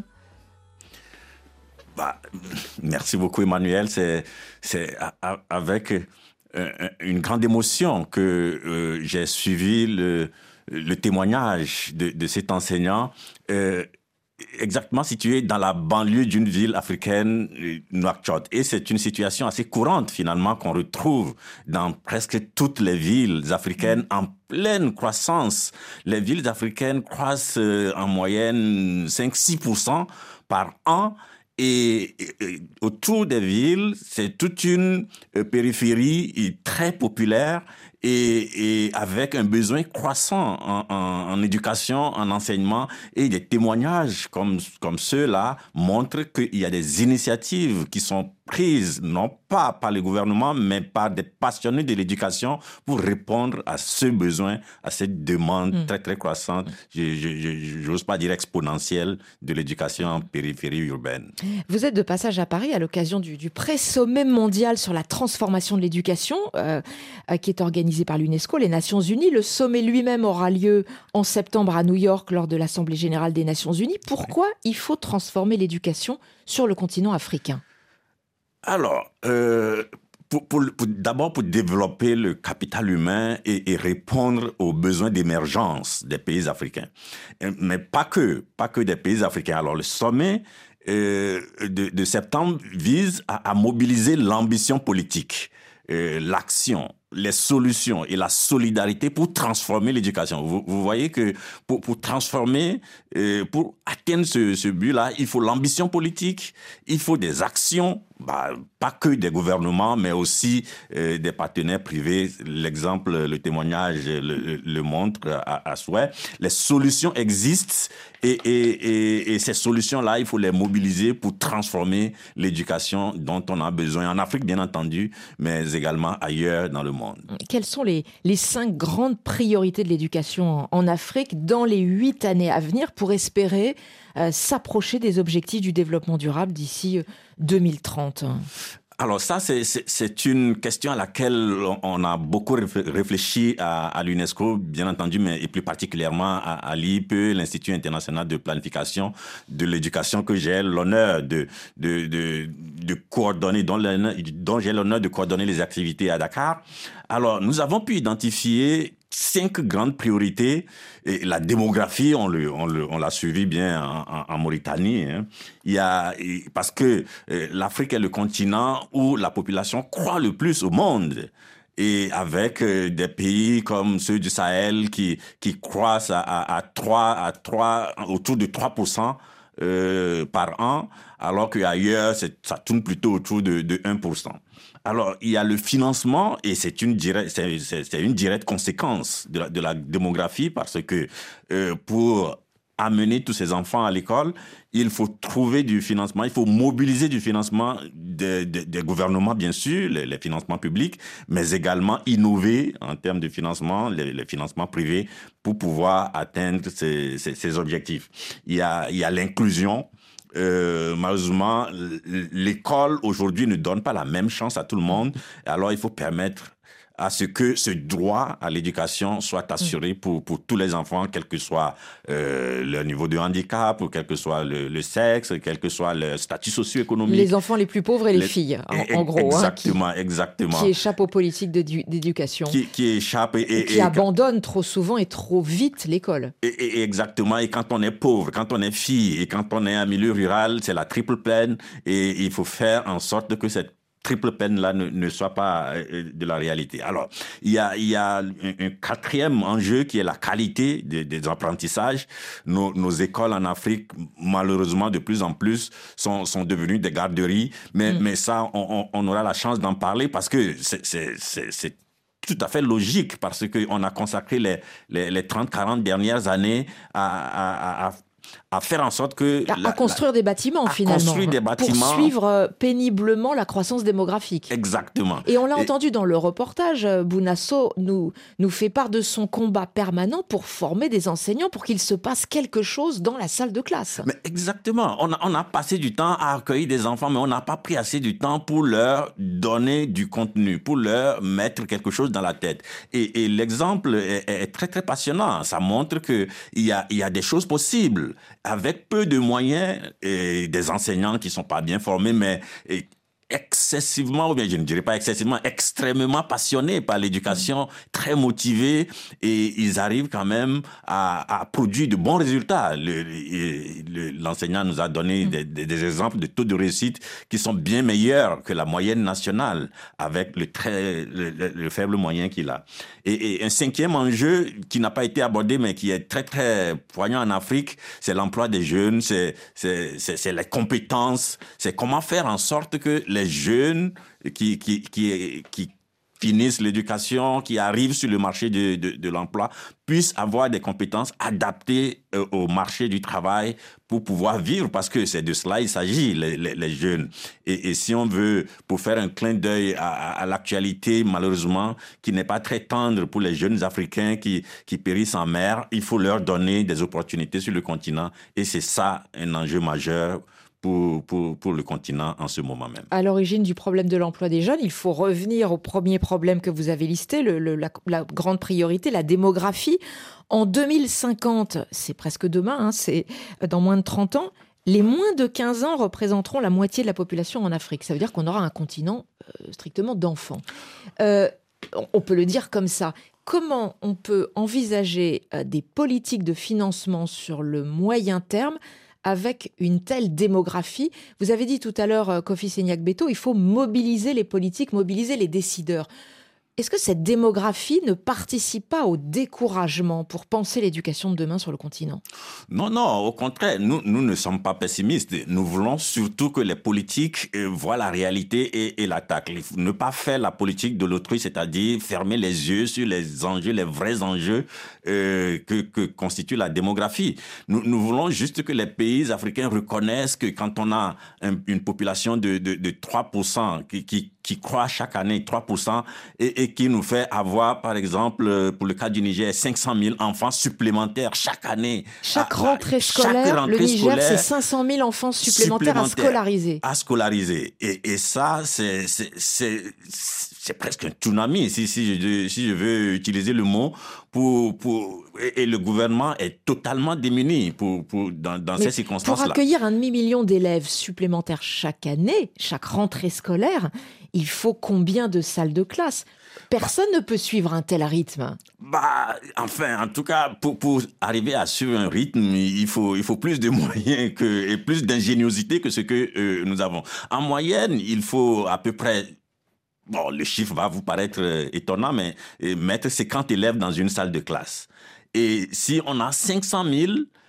Merci beaucoup, Emmanuel. C'est avec une grande émotion que j'ai suivi le témoignage de cet enseignant, exactement situé dans la banlieue d'une ville africaine, Nouakchott. Et c'est une situation assez courante, finalement, qu'on retrouve dans presque toutes les villes africaines en pleine croissance. Les villes africaines croissent en moyenne 5-6% par an. Et autour des villes, c'est toute une périphérie très populaire et avec un besoin croissant en éducation, en enseignement. Et des témoignages comme ceux-là montrent qu'il y a des initiatives qui sont prises, non pas par le gouvernement, mais par des passionnés de l'éducation pour répondre à ce besoin, à cette demande très, très croissante, j'ose pas dire exponentielle, de l'éducation en périphérie urbaine. Vous êtes de passage à Paris à l'occasion du pré-sommet mondial sur la transformation de l'éducation, qui est organisé par l'UNESCO, les Nations Unies. Le sommet lui-même aura lieu en septembre à New York lors de l'Assemblée générale des Nations Unies. Pourquoi il faut transformer l'éducation sur le continent africain ? Alors, d'abord pour développer le capital humain et répondre aux besoins d'émergence des pays africains. Mais pas que des pays africains. Alors, le sommet de septembre vise à mobiliser l'ambition politique, l'action, les solutions et la solidarité pour transformer l'éducation. Vous voyez que pour transformer, pour atteindre ce but-là, il faut l'ambition politique, il faut des actions, pas que des gouvernements, mais aussi des partenaires privés. L'exemple, le témoignage le montre à souhait. Les solutions existent et ces solutions-là, il faut les mobiliser pour transformer l'éducation dont on a besoin en Afrique, bien entendu, mais également ailleurs dans le monde. Quelles sont les 5 grandes priorités de l'éducation en Afrique dans les 8 années à venir pour espérer s'approcher des objectifs du développement durable d'ici 2030 ? Alors ça, c'est une question à laquelle on a beaucoup réfléchi à l'UNESCO, bien entendu, mais et plus particulièrement à l'IEP, l'Institut international de planification de l'éducation, que j'ai l'honneur de coordonner, dont j'ai l'honneur de coordonner les activités à Dakar. Alors, nous avons pu identifier 5 grandes priorités. Et la démographie, on l'a suivi bien en Mauritanie. Hein. Parce que l'Afrique est le continent où la population croît le plus au monde. Et avec des pays comme ceux du Sahel qui croissent autour de 3% par an, alors qu'ailleurs, ça tourne plutôt autour de 1%. Alors, il y a le financement, et c'est une directe conséquence de la démographie, parce que pour amener tous ces enfants à l'école, il faut trouver du financement, il faut mobiliser du financement des gouvernements, bien sûr, les financements publics, mais également innover en termes de financement, les financements privés, pour pouvoir atteindre ces objectifs. Il y a l'inclusion. Malheureusement, l'école aujourd'hui ne donne pas la même chance à tout le monde. Alors, il faut permettre à ce que ce droit à l'éducation soit assuré pour tous les enfants, quel que soit leur niveau de handicap, ou quel que soit le sexe, quel que soit le statut socio-économique. Les enfants les plus pauvres et les filles, en gros. Exactement, exactement. Qui échappent aux politiques d'éducation. Qui échappent et qui abandonnent trop souvent et trop vite l'école. Et exactement. Et quand on est pauvre, quand on est fille, et quand on est en milieu rural, c'est la triple peine. Et il faut faire en sorte que cette triple peine-là ne soit pas de la réalité. Alors, il y a un quatrième enjeu qui est la qualité des apprentissages. Nos écoles en Afrique, malheureusement, de plus en plus, sont devenues des garderies. Mais ça, on aura la chance d'en parler parce que c'est tout à fait logique, parce qu'on a consacré les 30-40 dernières années à faire en sorte que... À construire des bâtiments, finalement. Construire des bâtiments. Pour suivre péniblement la croissance démographique. Exactement. Et on l'a entendu dans le reportage, Bounasso nous fait part de son combat permanent pour former des enseignants, pour qu'il se passe quelque chose dans la salle de classe. Mais exactement. On a passé du temps à accueillir des enfants, mais on n'a pas pris assez du temps pour leur donner du contenu, pour leur mettre quelque chose dans la tête. Et l'exemple est très, très passionnant. Ça montre qu'il y a des choses possibles avec peu de moyens et des enseignants qui sont pas bien formés, mais excessivement, ou bien je ne dirais pas excessivement, extrêmement passionnés par l'éducation, très motivés, et ils arrivent quand même à produire de bons résultats. L'enseignant nous a donné des exemples de taux de réussite qui sont bien meilleurs que la moyenne nationale, avec le faible moyen qu'il a. Et un cinquième enjeu qui n'a pas été abordé, mais qui est très, très poignant en Afrique, c'est l'emploi des jeunes, c'est les compétences, c'est comment faire en sorte que les jeunes qui finissent l'éducation, qui arrivent sur le marché de l'emploi, puissent avoir des compétences adaptées au marché du travail pour pouvoir vivre, parce que c'est de cela il s'agit, les jeunes. Et si on veut, pour faire un clin d'œil à l'actualité, malheureusement, qui n'est pas très tendre pour les jeunes Africains qui périssent en mer, il faut leur donner des opportunités sur le continent. Et c'est ça un enjeu majeur pour le continent en ce moment même. À l'origine du problème de l'emploi des jeunes, il faut revenir au premier problème que vous avez listé, la grande priorité, la démographie. En 2050, c'est presque demain, c'est dans moins de 30 ans, les moins de 15 ans représenteront la moitié de la population en Afrique. Ça veut dire qu'on aura un continent strictement d'enfants. On peut le dire comme ça. Comment on peut envisager des politiques de financement sur le moyen terme avec une telle démographie? Vous avez dit tout à l'heure, Kofi Seniak-Beto, il faut mobiliser les politiques, mobiliser les décideurs. Est-ce que cette démographie ne participe pas au découragement pour penser l'éducation de demain sur le continent? Non, au contraire, nous ne sommes pas pessimistes. Nous voulons surtout que les politiques voient la réalité et l'attaquent. Ne pas faire la politique de l'autrui, c'est-à-dire fermer les yeux sur les enjeux, les vrais enjeux que constitue la démographie. Nous voulons juste que les pays africains reconnaissent que quand on a une population de 3% qui croît chaque année, 3%, et qui nous fait avoir, par exemple, pour le cas du Niger, 500 000 enfants supplémentaires chaque année. Chaque rentrée scolaire, le Niger, c'est 500 000 enfants supplémentaires à scolariser. Et ça, c'est presque un tsunami, si je veux utiliser le mot, et le gouvernement est totalement démuni dans ces circonstances-là. Pour accueillir 1,5 million d'élèves supplémentaires chaque année, chaque rentrée scolaire, il faut combien de salles de classe? Personne ne peut suivre un tel rythme. En tout cas, pour arriver à suivre un rythme, il faut plus de moyens et plus d'ingéniosité que ce que nous avons. En moyenne, il faut à peu près... Bon, le chiffre va vous paraître étonnant, mais mettre 50 élèves dans une salle de classe. Et si on a 500 000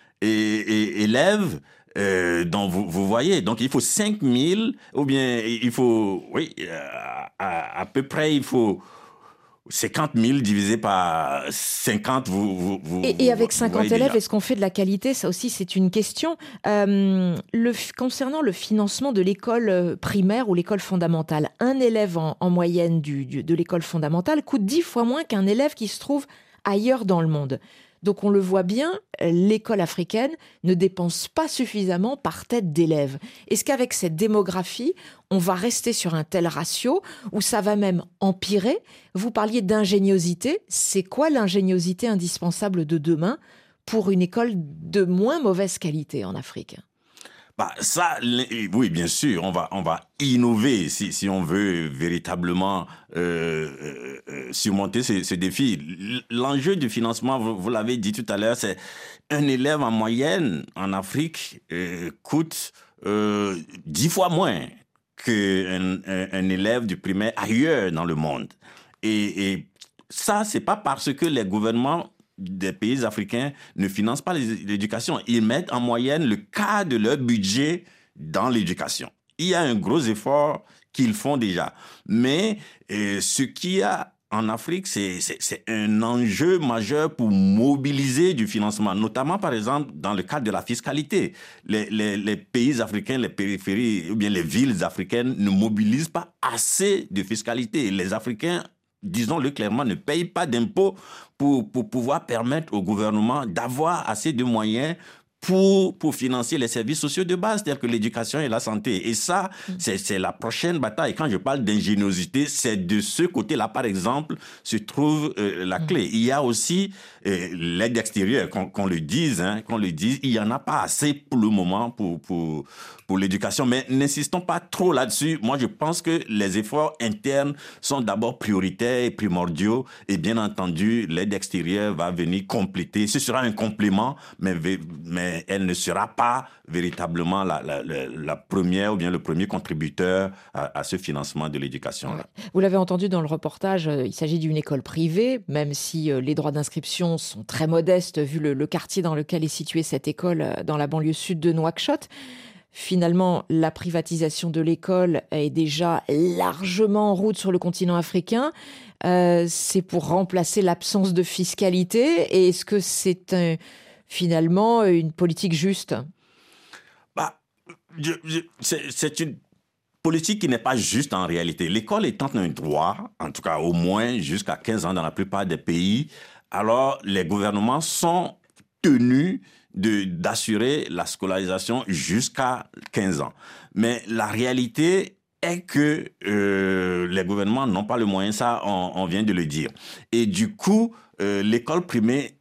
élèves, donc vous voyez, donc il faut 5 000, ou bien il faut, à peu près, il faut 50 000 divisé par 50, Et avec 50 élèves, déjà. est-ce qu'on fait de la qualité? Ça aussi, c'est une question. Concernant le financement de l'école primaire ou l'école fondamentale, un élève en moyenne de l'école fondamentale coûte 10 fois moins qu'un élève qui se trouve ailleurs dans le monde. Donc on le voit bien, l'école africaine ne dépense pas suffisamment par tête d'élève. Est-ce qu'avec cette démographie, on va rester sur un tel ratio ou ça va même empirer? Vous parliez d'ingéniosité. C'est quoi l'ingéniosité indispensable de demain pour une école de moins mauvaise qualité en Afrique? Oui, bien sûr, on va innover si on veut véritablement surmonter ce défi. L'enjeu du financement, vous l'avez dit tout à l'heure, c'est un élève en moyenne en Afrique coûte 10 fois moins qu'un élève du primaire ailleurs dans le monde. Et ça, c'est pas parce que les gouvernements des pays africains ne financent pas l'éducation. Ils mettent en moyenne le quart de leur budget dans l'éducation. Il y a un gros effort qu'ils font déjà. Mais ce qu'il y a en Afrique, c'est un enjeu majeur pour mobiliser du financement, notamment par exemple dans le cadre de la fiscalité. Les pays africains, les périphéries ou bien les villes africaines ne mobilisent pas assez de fiscalité. Les Africains, disons-le clairement, ne payent pas d'impôts pour pouvoir permettre au gouvernement d'avoir assez de moyens pour financer les services sociaux de base, tels que l'éducation et la santé. Et ça, c'est la prochaine bataille. Quand je parle d'ingéniosité, c'est de ce côté-là, par exemple, se trouve la clé. Il y a aussi l'aide extérieure, qu'on le dise, il n'y en a pas assez pour le moment pour l'éducation. Mais n'insistons pas trop là-dessus. Moi, je pense que les efforts internes sont d'abord prioritaires et primordiaux. Et bien entendu, l'aide extérieure va venir compléter. Ce sera un complément, mais elle ne sera pas véritablement la première ou bien le premier contributeur à ce financement de l'éducation. Ouais. Vous l'avez entendu dans le reportage, il s'agit d'une école privée, même si les droits d'inscription sont très modestes vu le quartier dans lequel est située cette école dans la banlieue sud de Nouakchott. Finalement, la privatisation de l'école est déjà largement en route sur le continent africain. C'est pour remplacer l'absence de fiscalité. Et est-ce que c'est finalement une politique juste? C'est une politique qui n'est pas juste en réalité. L'école étant un droit, en tout cas au moins jusqu'à 15 ans dans la plupart des pays, alors les gouvernements sont tenus d'assurer la scolarisation jusqu'à 15 ans. Mais la réalité est que les gouvernements n'ont pas le moyen, ça on vient de le dire. Et du coup, l'école privée,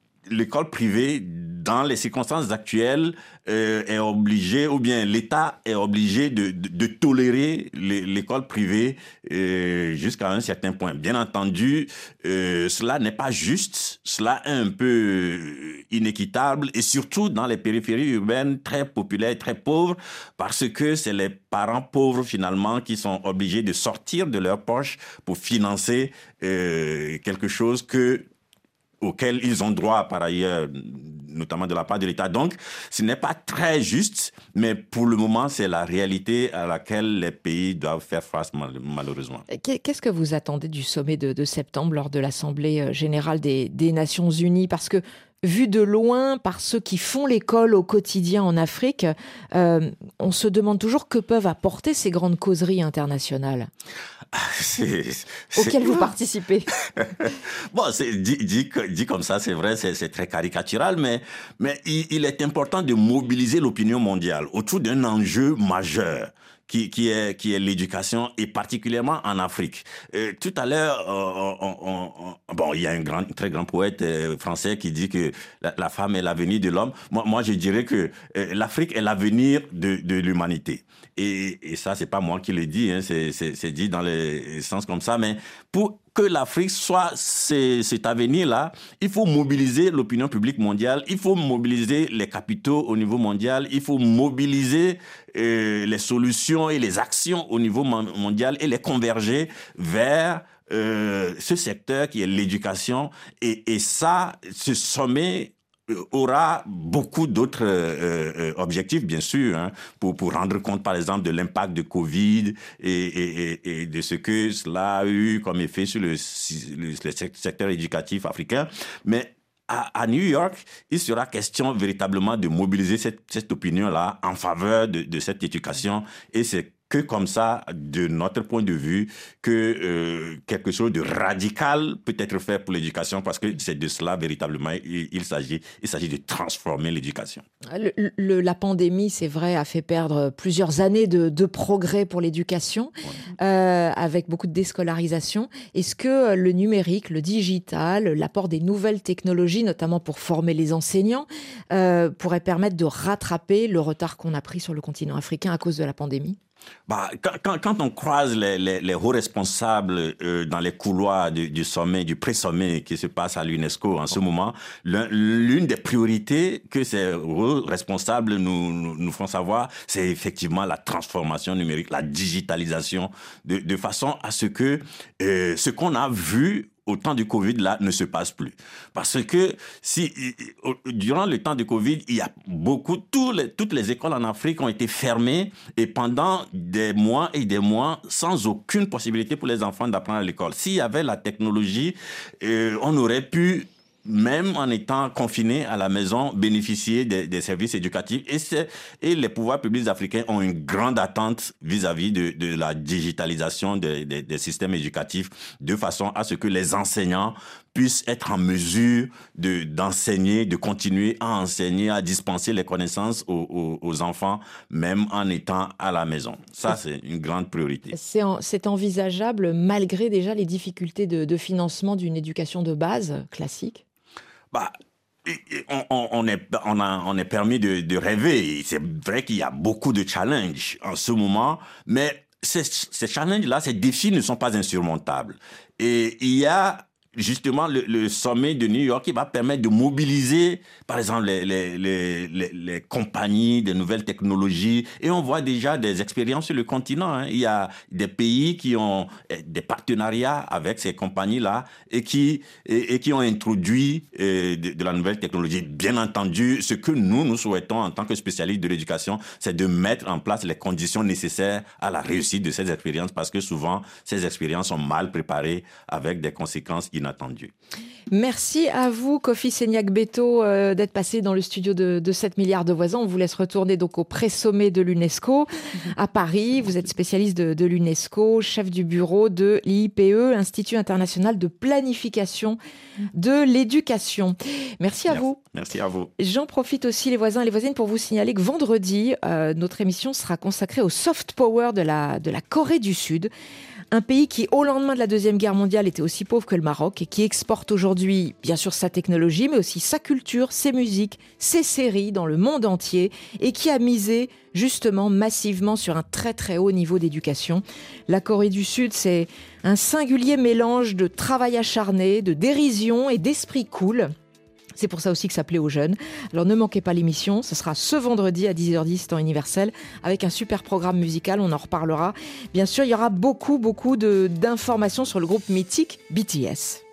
dans les circonstances actuelles, est obligée, ou bien l'État est obligé de tolérer l'école privée jusqu'à un certain point. Bien entendu, cela n'est pas juste, cela est un peu inéquitable, et surtout dans les périphéries urbaines très populaires, très pauvres, parce que c'est les parents pauvres finalement qui sont obligés de sortir de leur poche pour financer quelque chose auquel ils ont droit par ailleurs, notamment de la part de l'État. Donc, ce n'est pas très juste, mais pour le moment, c'est la réalité à laquelle les pays doivent faire face, malheureusement. Qu'est-ce que vous attendez du sommet de septembre lors de l'Assemblée générale des Nations Unies? Parce que, vu de loin par ceux qui font l'école au quotidien en Afrique, on se demande toujours que peuvent apporter ces grandes causeries internationales auxquelles vous participez. Bon, dit comme ça, c'est vrai, c'est très caricatural, mais il est important de mobiliser l'opinion mondiale autour d'un enjeu majeur qui est l'éducation, et particulièrement en Afrique. Tout à l'heure, il y a un très grand poète français qui dit que la femme est l'avenir de l'homme. Moi, je dirais que l'Afrique est l'avenir de l'humanité. Et ça, c'est pas moi qui le dis, c'est dit dans les sens comme ça, mais pour que l'Afrique soit cet avenir-là, il faut mobiliser l'opinion publique mondiale, il faut mobiliser les capitaux au niveau mondial, il faut mobiliser les solutions et les actions au niveau mondial et les converger vers ce secteur qui est l'éducation. Et ça, ce sommet aura beaucoup d'autres objectifs, bien sûr, hein, pour rendre compte, par exemple, de l'impact de Covid et de ce que cela a eu comme effet sur le secteur éducatif africain. Mais à New York, il sera question véritablement de mobiliser cette opinion-là en faveur de cette éducation, et c'est que comme ça, de notre point de vue, que quelque chose de radical peut être fait pour l'éducation, parce que c'est de cela véritablement il s'agit de transformer l'éducation. La pandémie, c'est vrai, a fait perdre plusieurs années de progrès pour l'éducation, avec beaucoup de déscolarisation. Est-ce que le numérique, le digital, l'apport des nouvelles technologies, notamment pour former les enseignants, pourrait permettre de rattraper le retard qu'on a pris sur le continent africain à cause de la pandémie ? Quand on croise les hauts responsables dans les couloirs du sommet, du pré-sommet qui se passe à l'UNESCO en ce moment, l'une des priorités que ces hauts responsables nous font savoir, c'est effectivement la transformation numérique, la digitalisation, de façon à ce que ce qu'on a vu au temps du Covid, là, ne se passe plus. Parce que durant le temps du Covid, il y a toutes les écoles en Afrique ont été fermées, et pendant des mois et des mois, sans aucune possibilité pour les enfants d'apprendre à l'école. S'il y avait la technologie, on aurait pu, même en étant confinés à la maison, bénéficier des services éducatifs. Et les pouvoirs publics africains ont une grande attente vis-à-vis de la digitalisation des systèmes éducatifs, de façon à ce que les enseignants puissent être en mesure d'enseigner, de continuer à enseigner, à dispenser les connaissances aux enfants, même en étant à la maison. Ça, c'est une grande priorité. C'est envisageable, malgré déjà les difficultés de financement d'une éducation de base classique ? On est permis de rêver. C'est vrai qu'il y a beaucoup de challenges en ce moment, mais ces challenges-là, ces défis ne sont pas insurmontables. Et il y a justement le sommet de New York qui va permettre de mobiliser, par exemple, les compagnies, des nouvelles technologies. Et on voit déjà des expériences sur le continent, hein. Il y a des pays qui ont des partenariats avec ces compagnies-là et qui ont introduit de la nouvelle technologie. Bien entendu, ce que nous souhaitons en tant que spécialistes de l'éducation, c'est de mettre en place les conditions nécessaires à la réussite de ces expériences, parce que souvent, ces expériences sont mal préparées avec des conséquences inattendu. Merci à vous, Kofi Seniagbetto, d'être passé dans le studio de 7 milliards de voisins. On vous laisse retourner donc au pré-sommet de l'UNESCO à Paris. Vous êtes spécialiste de l'UNESCO, chef du bureau de l'IPE, Institut international de planification de l'éducation. Merci à vous. Merci à vous. J'en profite aussi, les voisins et les voisines, pour vous signaler que vendredi, notre émission sera consacrée au soft power de la Corée du Sud. Un pays qui, au lendemain de la Deuxième Guerre mondiale, était aussi pauvre que le Maroc et qui exporte aujourd'hui, bien sûr, sa technologie, mais aussi sa culture, ses musiques, ses séries dans le monde entier, et qui a misé justement massivement sur un très très haut niveau d'éducation. La Corée du Sud, c'est un singulier mélange de travail acharné, de dérision et d'esprit cool. C'est pour ça aussi que ça plaît aux jeunes. Alors ne manquez pas l'émission, ce sera ce vendredi à 10h10 temps universel, avec un super programme musical, on en reparlera. Bien sûr, il y aura beaucoup d'informations sur le groupe mythique BTS.